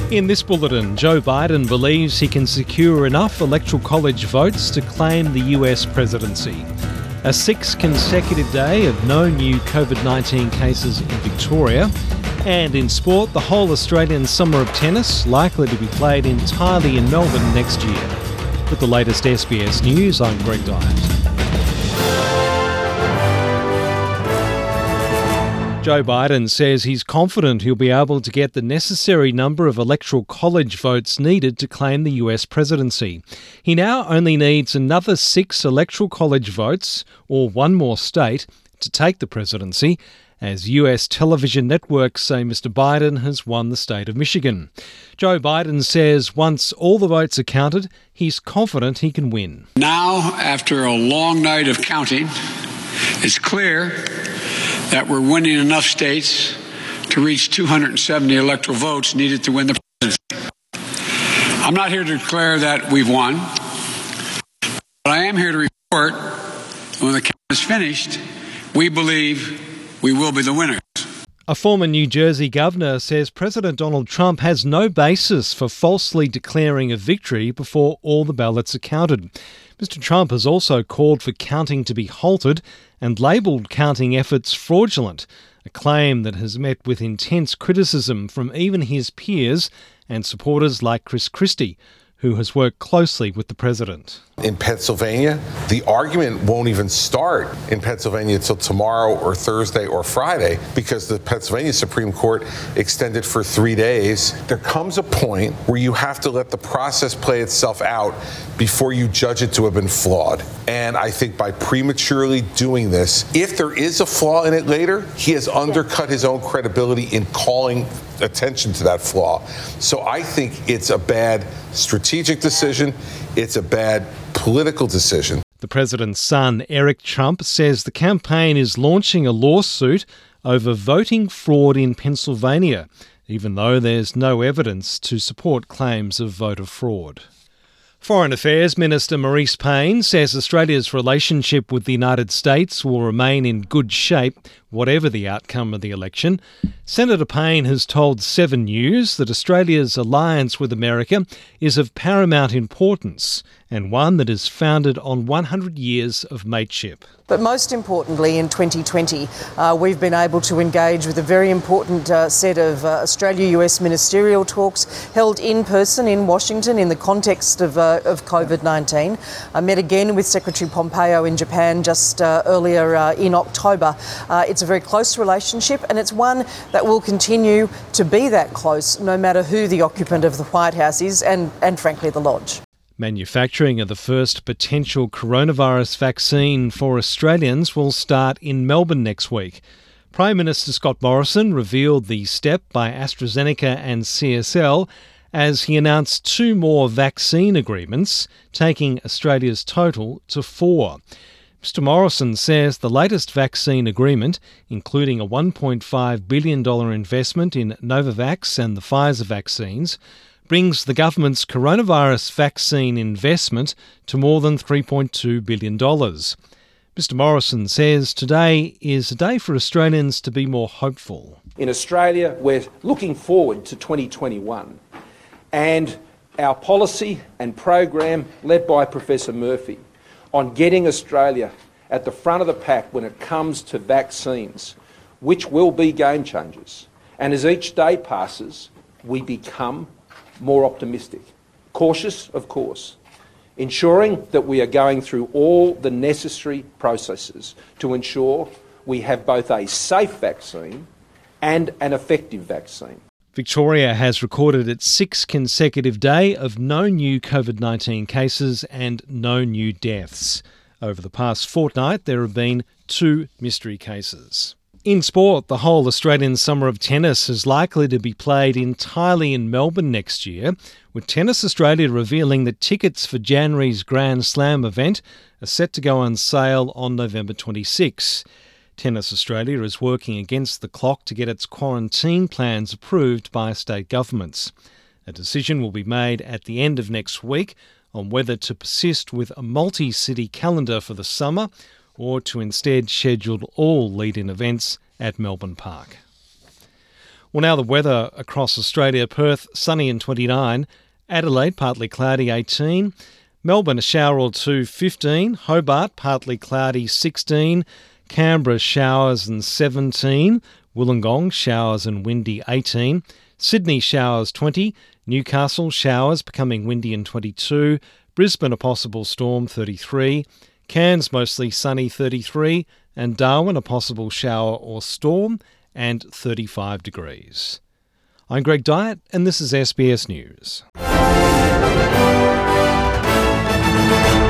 In this bulletin, Joe Biden believes he can secure enough electoral college votes to claim the US presidency. A sixth consecutive day of no new COVID-19 cases in Victoria. And in sport, the whole Australian Summer of Tennis likely to be played entirely in Melbourne next year. With the latest SBS News, I'm Greg Dyett. Joe Biden says he's confident he'll be able to get the necessary number of electoral college votes needed to claim the US presidency. He now only needs another 6 electoral college votes, or one more state, to take the presidency, as US television networks say Mr. Biden has won the state of Michigan. Joe Biden says once all the votes are counted, he's confident he can win. Now, after a long night of counting, it's clear that we're winning enough states to reach 270 electoral votes needed to win the presidency. I'm not here to declare that we've won, but I am here to report that when the count is finished, we believe we will be the winners. A former New Jersey governor says President Donald Trump has no basis for falsely declaring a victory before all the ballots are counted. Mr. Trump has also called for counting to be halted and labelled counting efforts fraudulent, a claim that has met with intense criticism from even his peers and supporters like Chris Christie, who has worked closely with the president. In Pennsylvania, the argument won't even start in Pennsylvania until tomorrow or Thursday or Friday because the Pennsylvania Supreme Court extended for 3 days. There comes a point where you have to let the process play itself out before you judge it to have been flawed. And I think by prematurely doing this, if there is a flaw in it later, he has undercut his own credibility in calling attention to that flaw. So I think it's a bad strategic decision. It's a bad political decision. The president's son, Eric Trump, says the campaign is launching a lawsuit over voting fraud in Pennsylvania, even though there's no evidence to support claims of voter fraud. Foreign Affairs Minister Marise Payne says Australia's relationship with the United States will remain in good shape, whatever the outcome of the election. Senator Payne has told 7 News that Australia's alliance with America is of paramount importance and one that is founded on 100 years of mateship. But most importantly, in 2020, we've been able to engage with a very important set of Australia-US ministerial talks held in person in Washington in the context of COVID-19. I met again with Secretary Pompeo in Japan just earlier in October. It's a very close relationship, and it's one that will continue to be that close no matter who the occupant of the White House is and frankly, the Lodge. Manufacturing of the first potential coronavirus vaccine for Australians will start in Melbourne next week. Prime Minister Scott Morrison revealed the step by AstraZeneca and CSL as he announced 2 more vaccine agreements, taking Australia's total to 4. Mr. Morrison says the latest vaccine agreement, including a $1.5 billion investment in Novavax and the Pfizer vaccines, brings the government's coronavirus vaccine investment to more than $3.2 billion. Mr. Morrison says today is a day for Australians to be more hopeful. In Australia, we're looking forward to 2021 and our policy and program led by Professor Murphy on getting Australia at the front of the pack when it comes to vaccines, which will be game changers. And as each day passes, we become more optimistic. Cautious, of course, ensuring that we are going through all the necessary processes to ensure we have both a safe vaccine and an effective vaccine. Victoria has recorded its 6th consecutive day of no new COVID-19 cases and no new deaths. Over the past fortnight, there have been 2 mystery cases. In sport, the whole Australian Summer of Tennis is likely to be played entirely in Melbourne next year, with Tennis Australia revealing that tickets for January's Grand Slam event are set to go on sale on November 26. Tennis Australia is working against the clock to get its quarantine plans approved by state governments. A decision will be made at the end of next week on whether to persist with a multi-city calendar for the summer or to instead schedule all lead-in events at Melbourne Park. Well, now the weather across Australia. Perth, sunny and 29. Adelaide, partly cloudy, 18. Melbourne, a shower or two, 15. Hobart, partly cloudy, 16. Canberra, showers and 17. Wollongong, showers and windy, 18. Sydney, showers, 20. Newcastle, showers, becoming windy and 22. Brisbane, a possible storm, 33. Cairns, mostly sunny, 33. And Darwin, a possible shower or storm, and 35 degrees. I'm Greg Dyett, and this is SBS News.